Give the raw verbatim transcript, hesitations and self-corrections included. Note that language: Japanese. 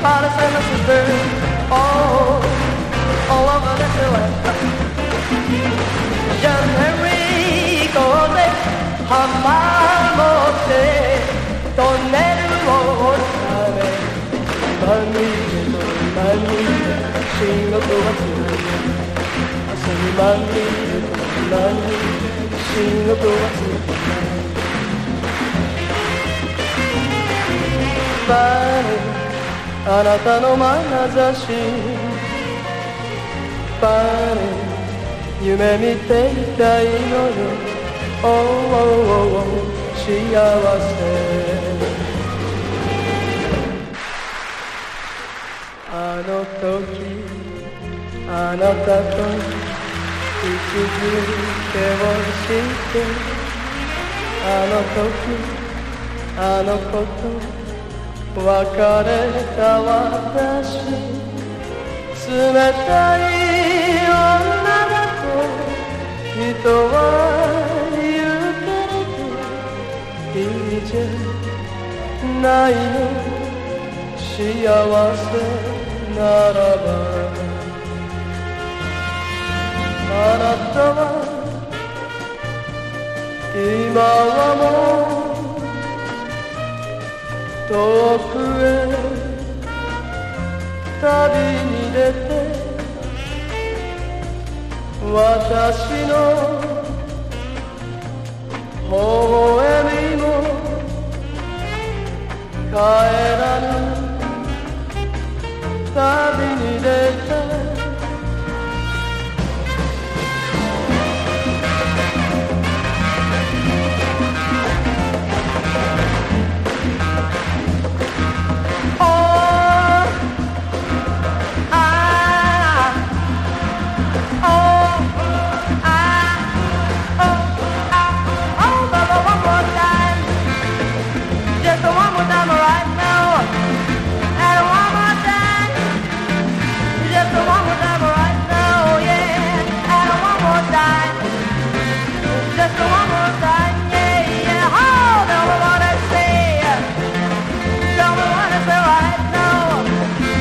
partisan sisters all, all over this land. John Henry Code, Hamamote, Toneru Otame, Mami, Mami, Shingoku Watsume, Asami Mami, Mami, Shingoku Watsume.あなたの眼差しパン夢見ていたいのよ Oh, oh, oh, oh 幸せあの時あなたと口づけをしてあの時あのこと別れた私冷たい女だと人は言うけれどいいじゃないの幸せならばあなたは今はもう遠くへ旅に出て私の微笑みも帰らぬ旅に出る